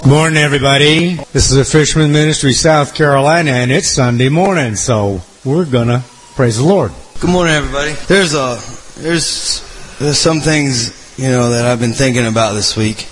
Good morning, everybody. This is a Fisherman Ministry, South Carolina, and it's Sunday morning, so we're gonna praise the Lord. Good morning, everybody. There's some things, that I've been thinking about this week.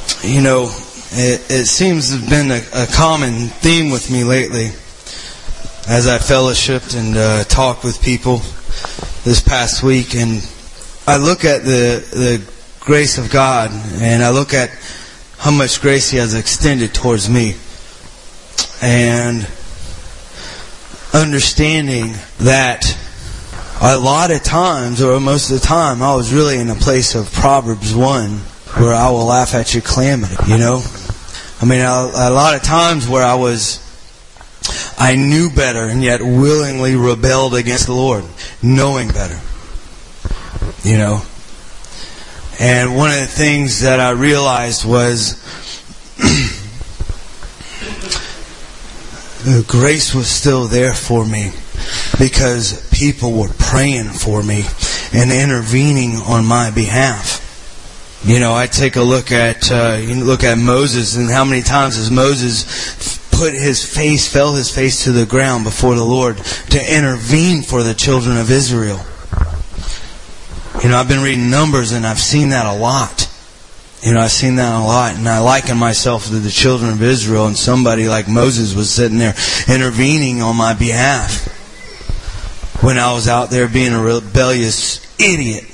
It seems to have been a common theme with me lately as I fellowshipped and talked with people this past week, and I look at the grace of God, and I look at how much grace He has extended towards me, and understanding that a lot of times, or most of the time, I was really in a place of Proverbs 1, where I will laugh at your calamity, a lot of times where I knew better and yet willingly rebelled against the Lord, knowing better, And one of the things that I realized was the grace was still there for me because people were praying for me and intervening on my behalf. I take a look at Moses, and how many times has Moses fell his face to the ground before the Lord to intervene for the children of Israel. I've been reading Numbers, and I've seen that a lot. I've seen that a lot, and I liken myself to the children of Israel, and somebody like Moses was sitting there intervening on my behalf when I was out there being a rebellious idiot.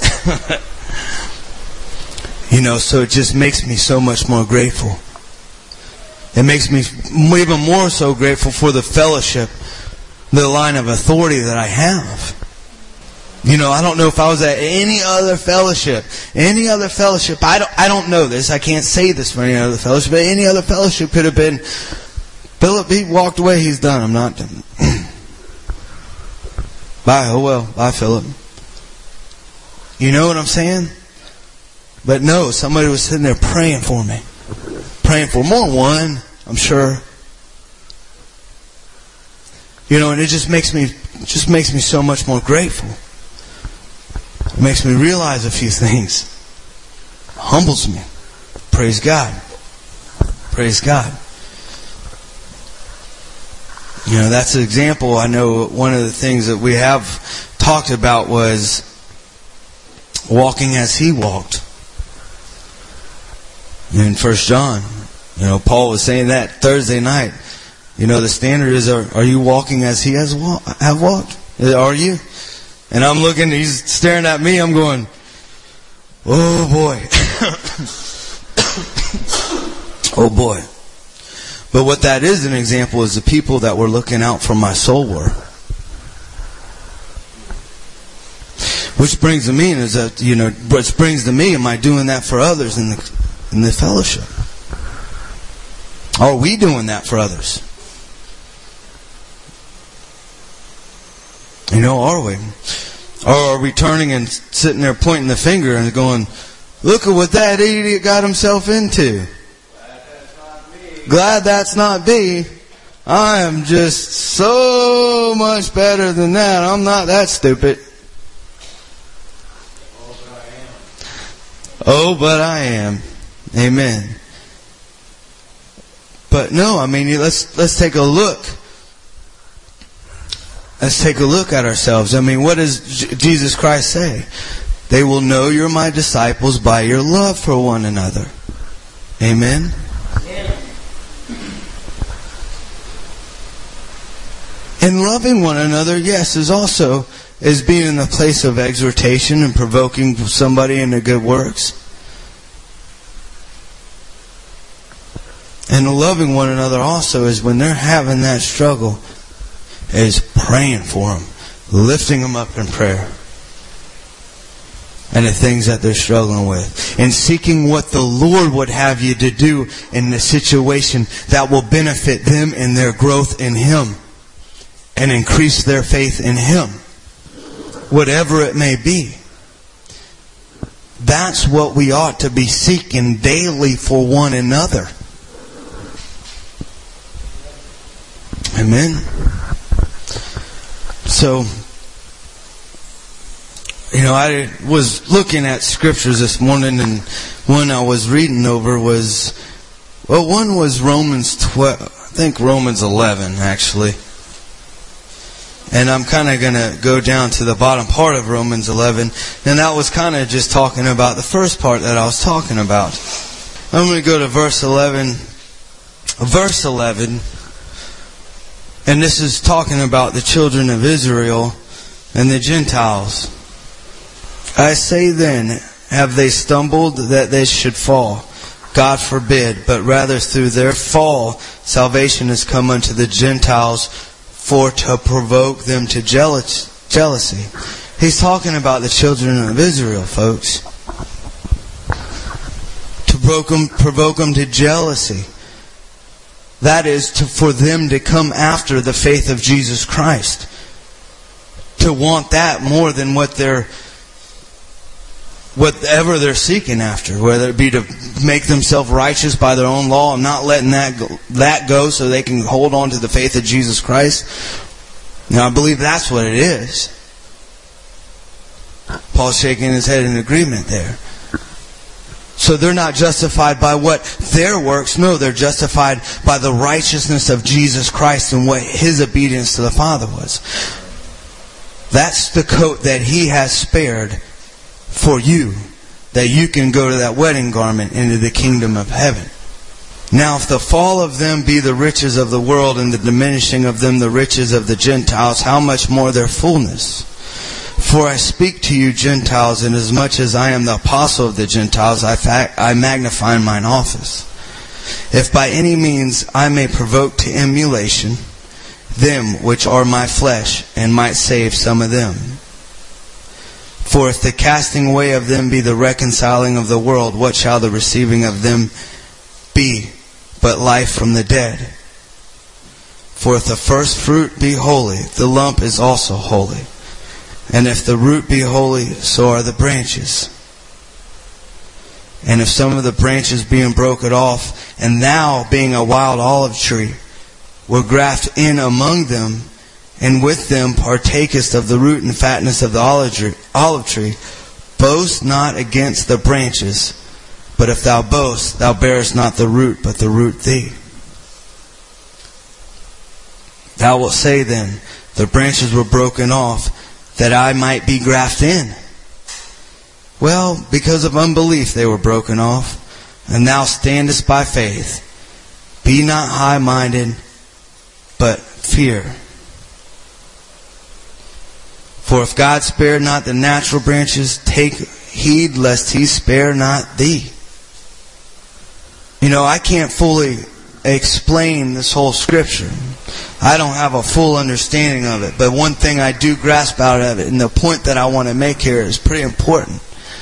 So it just makes me so much more grateful. It makes me even more so grateful for the fellowship, the line of authority that I have. I don't know if I was at any other fellowship. I don't know this. I can't say this for any other fellowship. But any other fellowship could have been, Philip, he walked away. He's done. I'm not done. Bye. Oh well. Bye, Philip. You know what I'm saying? But no, somebody was sitting there praying for me. Praying for more than one, I'm sure. And it just makes me so much more grateful. It makes me realize a few things. It humbles me. Praise God. Praise God. That's an example. I know one of the things that we have talked about was walking as He walked. In 1 John, Paul was saying that Thursday night. The standard is, are you walking as He have walked? Are you? And I'm looking, He's staring at me, I'm going, oh boy. Oh boy. But what that is an example is the people that were looking out for my soul were. Which brings to me is that, which brings to me, am I doing that for others in the fellowship? Are we doing that for others? Are we? Or are we turning and sitting there pointing the finger and going, look at what that idiot got himself into. Glad that's not me. I am just so much better than that. I'm not that stupid. Oh, but I am. Amen. But no, let's take a look. Let's take a look at ourselves. What does Jesus Christ say? They will know you're my disciples by your love for one another. Amen? Yeah. And loving one another, yes, is being in the place of exhortation and provoking somebody into good works. And loving one another also is when they're having that struggle, is praying for them, lifting them up in prayer, and the things that they're struggling with, and seeking what the Lord would have you to do in the situation that will benefit them in their growth in Him and increase their faith in Him, whatever it may be. That's what we ought to be seeking daily for one another. Amen. So, I was looking at scriptures this morning, and one I was reading over was Well, one was Romans 12. I think Romans 11, actually. And I'm kind of going to go down to the bottom part of Romans 11. And that was kind of just talking about the first part that I was talking about. I'm going to go to verse 11. Verse 11. And this is talking about the children of Israel and the Gentiles. I say then, have they stumbled that they should fall? God forbid, but rather through their fall, salvation has come unto the Gentiles for to provoke them to jealousy. He's talking about the children of Israel, folks. To provoke them to jealousy. That is, for them to come after the faith of Jesus Christ. To want that more than whatever they're seeking after, whether it be to make themselves righteous by their own law and not letting that go so they can hold on to the faith of Jesus Christ. Now, I believe that's what it is. Paul's shaking his head in agreement there. So they're not justified by what their works. No, they're justified by the righteousness of Jesus Christ and what His obedience to the Father was. That's the coat that He has spared for you, that you can go to that wedding garment into the kingdom of heaven. Now, if the fall of them be the riches of the world, and the diminishing of them the riches of the Gentiles, how much more their fullness? For I speak to you Gentiles, inasmuch as I am the apostle of the Gentiles, I magnify mine office. If by any means I may provoke to emulation them which are my flesh, and might save some of them. For if the casting away of them be the reconciling of the world, what shall the receiving of them be but life from the dead? For if the first fruit be holy, the lump is also holy. And if the root be holy, so are the branches. And if some of the branches being broken off, and thou being a wild olive tree, were grafted in among them, and with them partakest of the root and fatness of the olive tree, boast not against the branches, but if thou boast, thou bearest not the root, but the root thee. Thou wilt say then, the branches were broken off, that I might be grafted in. Well, because of unbelief they were broken off, and thou standest by faith. Be not high-minded, but fear. For if God spared not the natural branches, take heed lest He spare not thee. You know, I can't fully explain this whole scripture. I don't have a full understanding of it. But one thing I do grasp out of it, and the point that I want to make here is pretty important.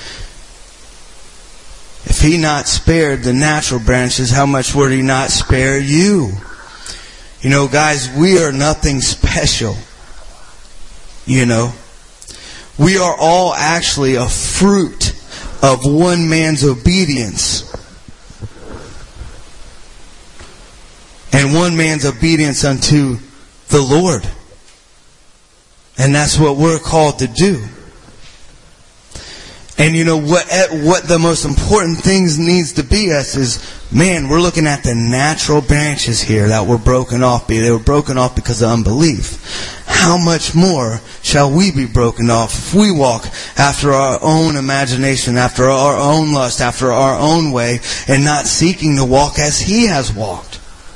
If He not spared the natural branches, how much would He not spare you? You know, guys, we are nothing special. You know, we are all actually a fruit of one man's obedience. And one man's obedience unto the Lord. And that's what we're called to do. And you know what the most important things needs to be us is, man, we're looking at the natural branches here that were broken off. They were broken off because of unbelief. How much more shall we be broken off if we walk after our own imagination, after our own lust, after our own way, and not seeking to walk as He has walked?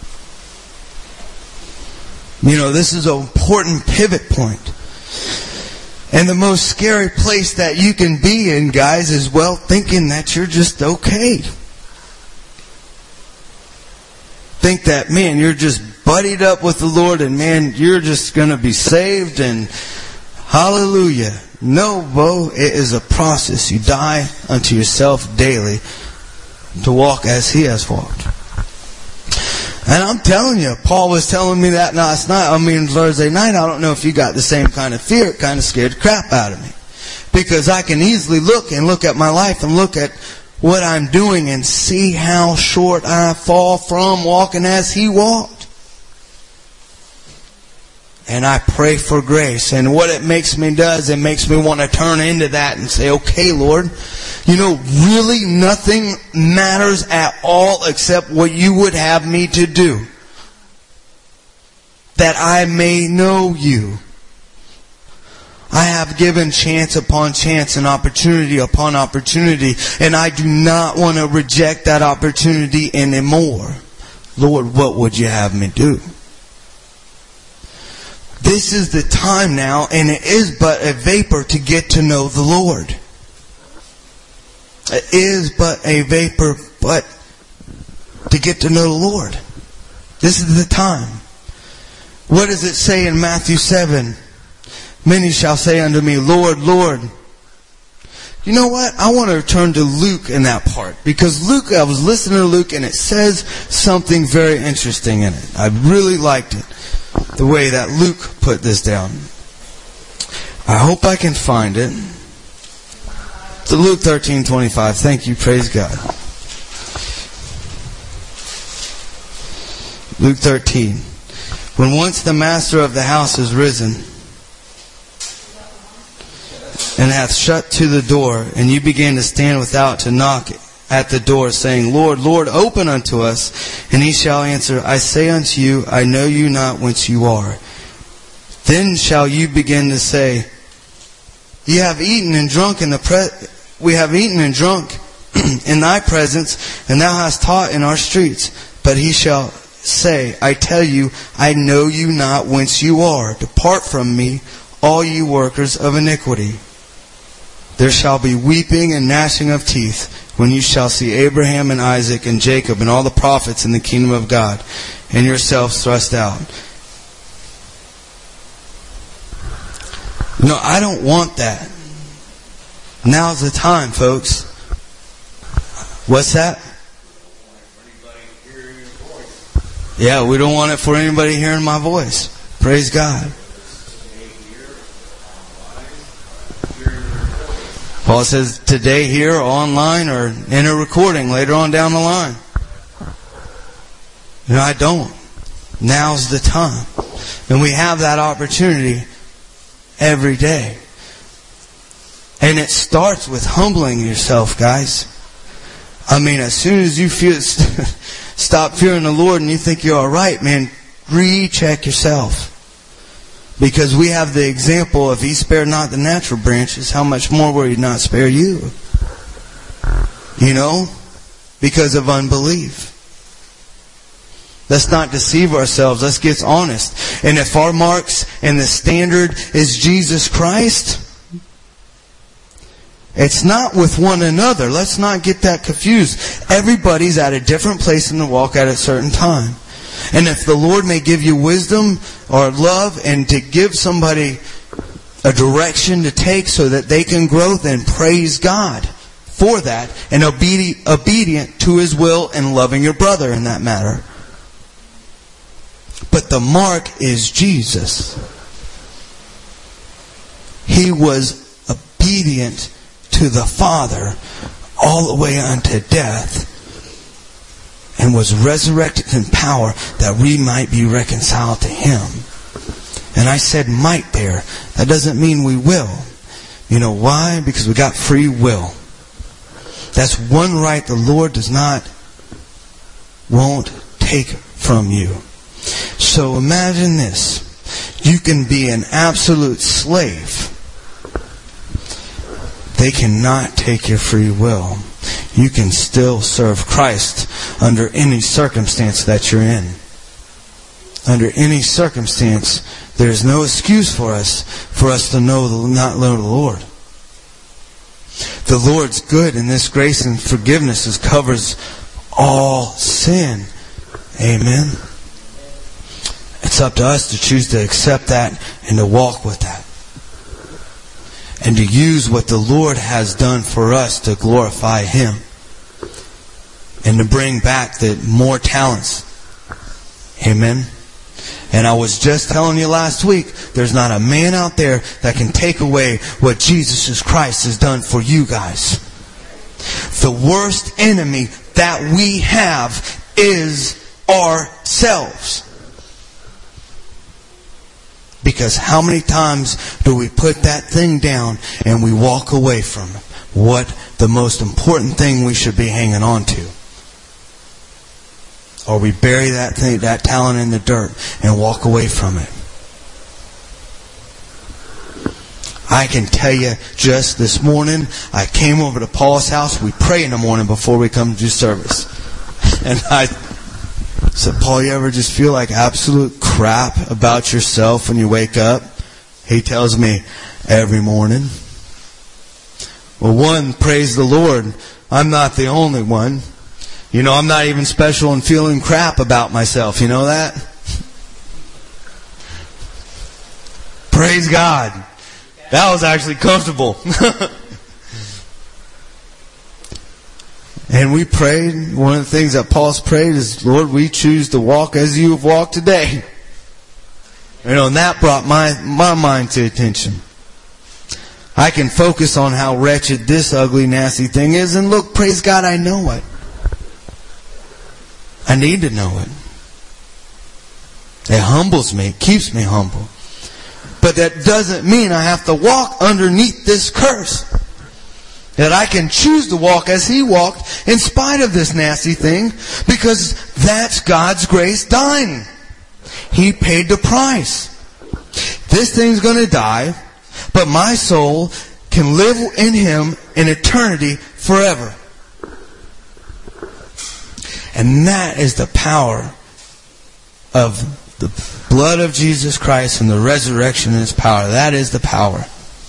You know, this is an important pivot point. And the most scary place that you can be in, guys, is, well, thinking that you're just okay. Think that, man, you're just buddied up with the Lord and, man, you're just going to be saved and hallelujah. No, Bo, it is a process. You die unto yourself daily to walk as He has walked. And I'm telling you, Paul was telling me that last night. Thursday night. I don't know if you got the same kind of fear. It kind of scared the crap out of me. Because I can easily look at my life and look at what I'm doing and see how short I fall from walking as He walked. and I pray for grace. And what it makes me does, it makes me want to turn into that and say, okay, Lord, really nothing matters at all except what you would have me to do, that I may know you. I have given chance upon chance and opportunity upon opportunity, and I do not want to reject that opportunity anymore. Lord, what would you have me do? This is the time now, and it is but a vapor to get to know the Lord. It is but a vapor, but to get to know the Lord. This is the time. What does it say in Matthew 7? Many shall say unto me, Lord, Lord. You know what? I want to return to Luke in that part. Because Luke, I was listening to Luke and it says something very interesting in it. I really liked it. The way that Luke put this down. I hope I can find it. So Luke 13:25. Thank you. Praise God. Luke 13. When once the master of the house is risen, and hath shut to the door, and you begin to stand without to knock at the door, saying, Lord, Lord, open unto us. And he shall answer, I say unto you, I know you not whence you are. Then shall you begin to say, we have eaten and drunk in thy presence, and thou hast taught in our streets. But he shall say, I tell you, I know you not whence you are. Depart from me, all you workers of iniquity. There shall be weeping and gnashing of teeth when you shall see Abraham and Isaac and Jacob and all the prophets in the kingdom of God, and yourselves thrust out. No, I don't want that. Now's the time, folks. What's that? Yeah, we don't want it for anybody hearing my voice. Praise God. Paul says today here, online, or in a recording later on down the line. I don't. Now's the time. And we have that opportunity every day. And it starts with humbling yourself, guys. As soon as you stop fearing the Lord and you think you're alright, man, recheck yourself. Because we have the example, if He spared not the natural branches, how much more will He not spare you? Because of unbelief. Let's not deceive ourselves. Let's get honest. And if our marks and the standard is Jesus Christ, it's not with one another. Let's not get that confused. Everybody's at a different place in the walk at a certain time. And if the Lord may give you wisdom or love and to give somebody a direction to take so that they can grow, then praise God for that and obedient to His will and loving your brother in that matter. But the mark is Jesus. He was obedient to the Father all the way unto death, and was resurrected in power that we might be reconciled to Him. And I said might there. That doesn't mean we will. You know why? Because we got free will. That's one right the Lord won't take from you. So imagine this. You can be an absolute slave. They cannot take your free will. You can still serve Christ under any circumstance that you're in. Under any circumstance, there's no excuse for us to not know the Lord. The Lord's good, and this grace and forgiveness covers all sin. Amen. It's up to us to choose to accept that and to walk with that. And to use what the Lord has done for us to glorify Him. And to bring back the more talents. Amen. And I was just telling you last week, there's not a man out there that can take away what Jesus Christ has done for you guys. The worst enemy that we have is ourselves. Because how many times do we put that thing down and we walk away from what the most important thing we should be hanging on to? Or we bury that thing, that talent in the dirt and walk away from it. I can tell you, just this morning, I came over to Paul's house. We pray in the morning before we come to do service. And I said, Paul, you ever just feel like absolute crap about yourself when you wake up? He tells me, every morning. Well, one, praise the Lord, I'm not the only one. You know, I'm not even special in feeling crap about myself. You know that? Praise God. That was actually comfortable. And we prayed. One of the things that Paul's prayed is, Lord, we choose to walk as you have walked today. You know, and that brought my mind to attention. I can focus on how wretched this ugly, nasty thing is, and look, praise God, I know it. I need to know it. It humbles me. It keeps me humble. But that doesn't mean I have to walk underneath this curse. That I can choose to walk as He walked in spite of this nasty thing, because that's God's grace dying. He paid the price. This thing's going to die, but my soul can live in Him in eternity forever. And that is the power of the blood of Jesus Christ and the resurrection and His power. That is the power.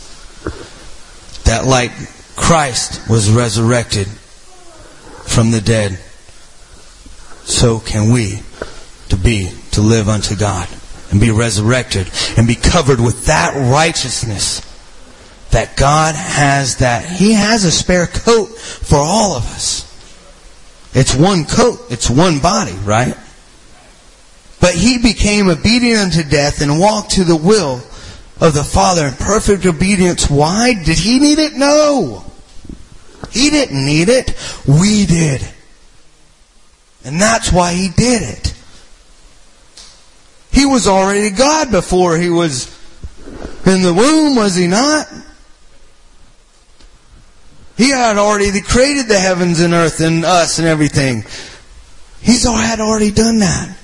That like Christ was resurrected from the dead, so can we to live unto God and be resurrected and be covered with that righteousness that God has, that He has a spare coat for all of us. It's one coat. It's one body, right? But He became obedient unto death and walked to the will of the Father in perfect obedience. Why? Did He need it? No. He didn't need it. We did. And that's why He did it. He was already God before He was in the womb, was He not? He had already created the heavens and earth and us and everything. He had already done that.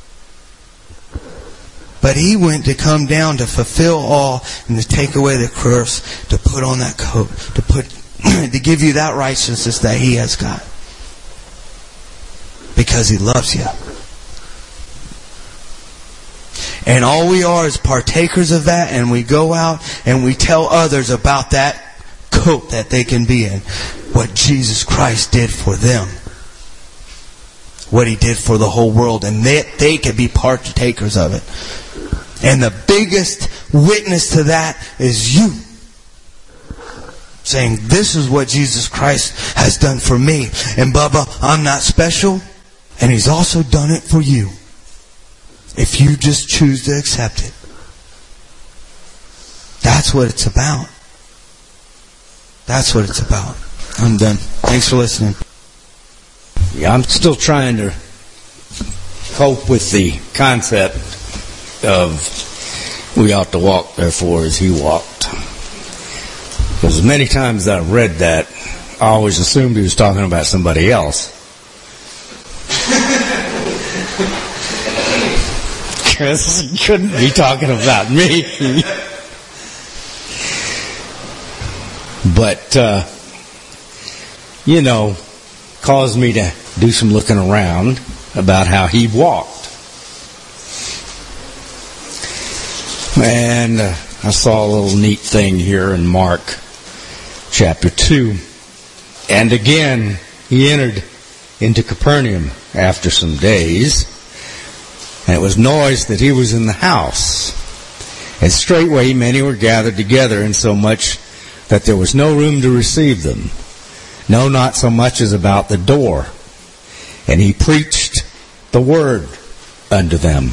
But He went to come down to fulfill all and to take away the curse, to put on that coat, to give you that righteousness that He has got. Because He loves you. And all we are is partakers of that, and we go out and we tell others about that coat that they can be in. What Jesus Christ did for them. What He did for the whole world. And they can be partakers of it. And the biggest witness to that is you. Saying, this is what Jesus Christ has done for me. And Bubba, I'm not special. And He's also done it for you. If you just choose to accept it. That's what it's about. That's what it's about. I'm done. Thanks for listening. Yeah, I'm still trying to cope with the concept of we ought to walk, therefore, as He walked. Because many times I've read that, I always assumed He was talking about somebody else. Because He couldn't be talking about me. But, caused me to do some looking around about how He walked. And I saw a little neat thing here in Mark chapter 2. And again, He entered into Capernaum after some days, and it was noised that He was in the house. And straightway many were gathered together, insomuch that there was no room to receive them, no, not so much as about the door. And He preached the word unto them.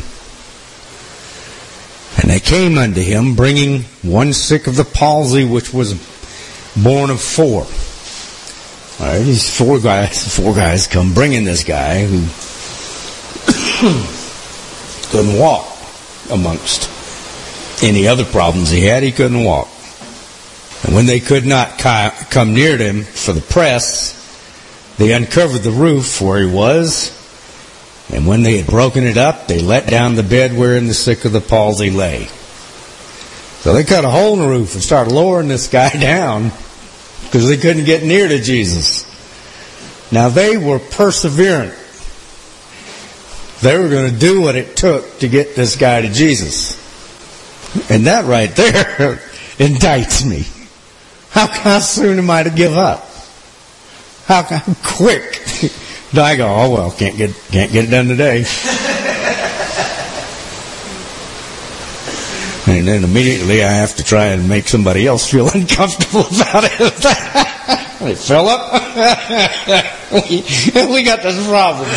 And they came unto Him, bringing one sick of the palsy, which was born of 4. All right, these four guys come bringing this guy who couldn't walk amongst any other problems he had, he couldn't walk. And when they could not come near to him for the press, they uncovered the roof where he was, and when they had broken it up, they let down the bed wherein the sick of the palsy lay. So they cut a hole in the roof and started lowering this guy down because they couldn't get near to Jesus. Now they were perseverant. They were going to do what it took to get this guy to Jesus. And that right there indicts me. How soon am I to give up? How quick do I go, oh well, can't get it done today. And then immediately I have to try and make somebody else feel uncomfortable about it. Hey, Philip, we got this problem.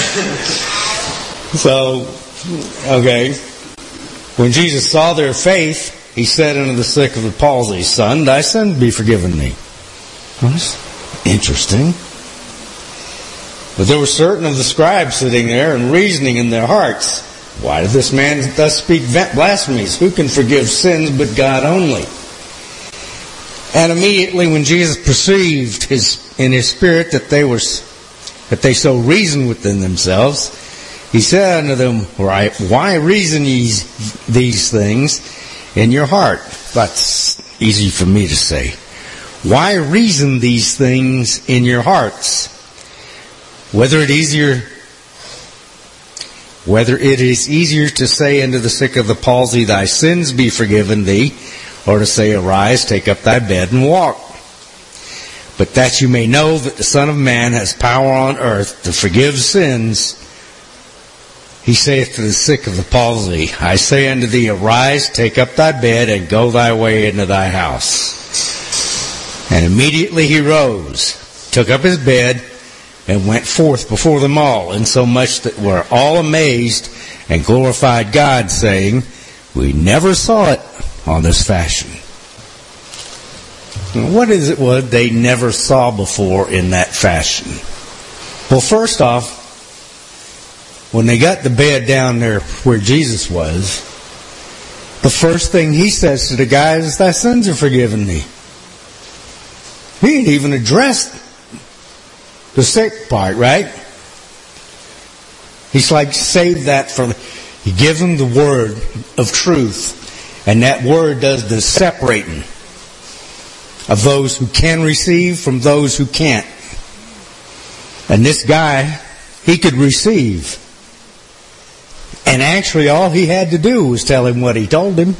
So, okay. When Jesus saw their faith, he said unto the sick of the palsy, Son, thy sin be forgiven thee. Well, that's interesting. But there were certain of the scribes sitting there and reasoning in their hearts, why did this man thus speak blasphemies? Who can forgive sins but God only? And immediately when Jesus perceived in his spirit that they so reasoned within themselves, he said unto them, why reason ye these things in your heart? That's easy for me to say. Why reason these things in your hearts? Whether it is easier to say unto the sick of the palsy, thy sins be forgiven thee, or to say, arise, take up thy bed, and walk. But that you may know that the Son of Man has power on earth to forgive sins, he saith to the sick of the palsy, I say unto thee, arise, take up thy bed, and go thy way into thy house. And immediately he rose, took up his bed, and went forth before them all, insomuch that were all amazed, and glorified God, saying, we never saw it on this fashion. What is it what they never saw before in that fashion? Well, first off, when they got the bed down there where Jesus was, the first thing he says to the guy is, thy sins are forgiven thee. He ain't even addressed the sick part, right? He's like, save that for... He gives them the word of truth. And that word does the separating of those who can receive from those who can't. And this guy, he could receive. And actually all he had to do was tell him what he told him.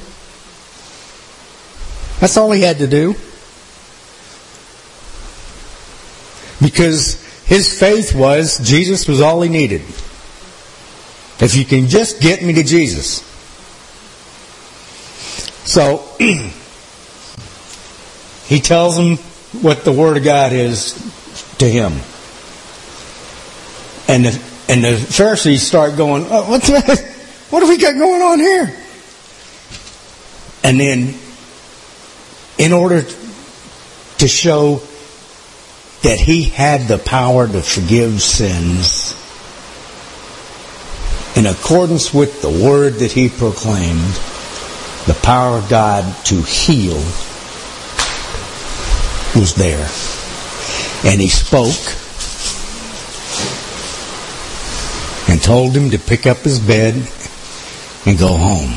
That's all he had to do. Because his faith was, Jesus was all he needed. If you can just get me to Jesus. So, he tells them what the Word of God is to him. And the Pharisees start going, oh, what have we got going on here? And then, in order to show that he had the power to forgive sins, in accordance with the word that he proclaimed, the power of God to heal was there. And he spoke and told him to pick up his bed and go home.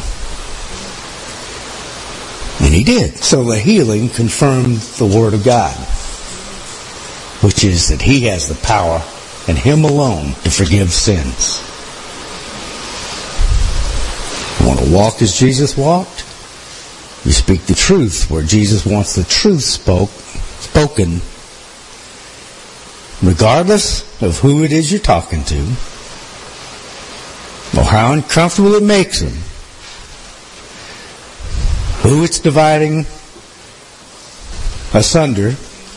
And he did. So the healing confirmed the word of God, which is that he has the power and him alone to forgive sins. You want to walk as Jesus walked? You speak the truth where Jesus wants the truth spoken, regardless of who it is you're talking to, or how uncomfortable it makes him, who it's dividing asunder,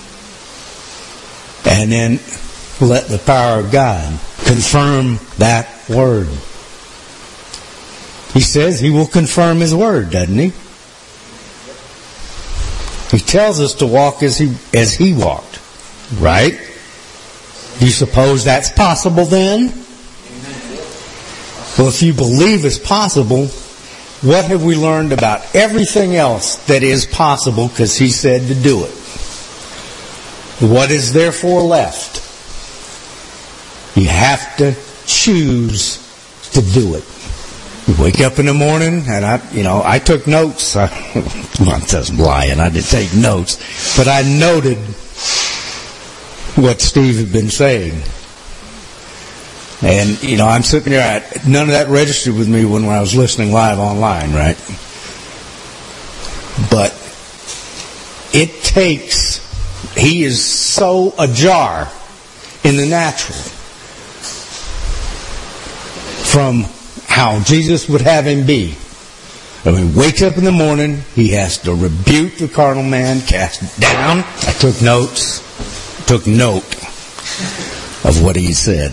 and then let the power of God confirm that word. He says he will confirm his word, doesn't he? He tells us to walk as he walked, right? Do you suppose that's possible then? Well, if you believe it's possible, what have we learned about everything else that is possible because he said to do it? What is therefore left? You have to choose to do it. You wake up in the morning, and I took notes. I'm just lying. I didn't take notes, but I noted what Steve had been saying. And, I'm sitting there, none of that registered with me when I was listening live online, right? But it takes, he is so ajar in the natural from how Jesus would have him be. When he wakes up in the morning, he has to rebuke the carnal man, cast it down. I took notes, took note of what he said.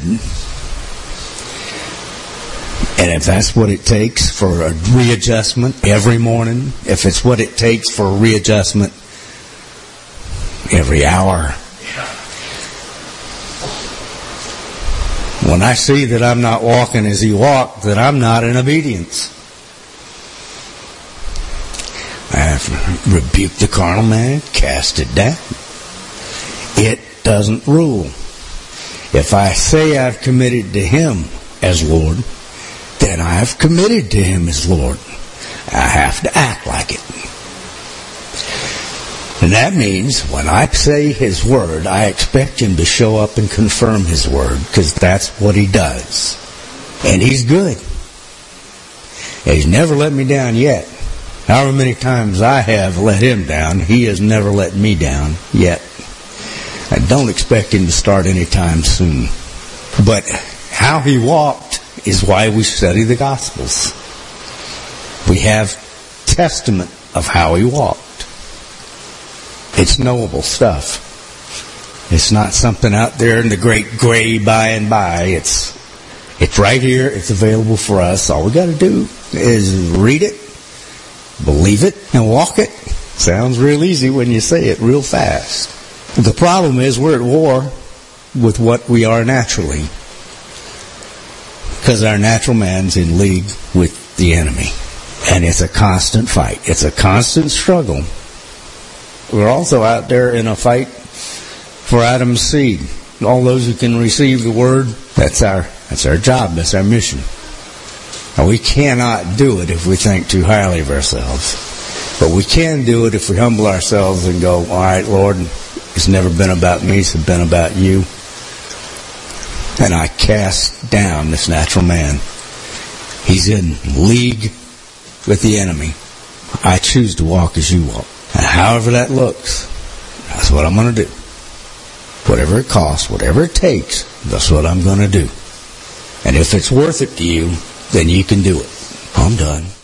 And if that's what it takes for a readjustment every morning, if it's what it takes for a readjustment every hour, when I see that I'm not walking as he walked, that I'm not in obedience. I have to rebuke the carnal man, cast it down. It doesn't rule. If I say I've committed to him as Lord, then I've committed to him as Lord. I have to act like it. And that means when I say his word, I expect him to show up and confirm his word, because that's what he does. And he's good. He's never let me down yet. However many times I have let him down, he has never let me down yet. I don't expect him to start anytime soon. But how he walked is why we study the Gospels. We have testament of how he walked. It's knowable stuff. It's not something out there in the great gray by and by. It's right here. It's available for us. All we got to do is read it, believe it, and walk it. Sounds real easy when you say it real fast. The problem is we're at war with what we are naturally, because our natural man's in league with the enemy. And it's a constant fight. It's a constant struggle. We're also out there in a fight for Adam's seed. All those who can receive the word, that's our job, that's our mission. Now, we cannot do it if we think too highly of ourselves. But we can do it if we humble ourselves and go, all right, Lord, it's never been about me, it's been about you. And I cast down this natural man. He's in league with the enemy. I choose to walk as you walk. And however that looks, that's what I'm going to do. Whatever it costs, whatever it takes, that's what I'm going to do. And if it's worth it to you, then you can do it. I'm done.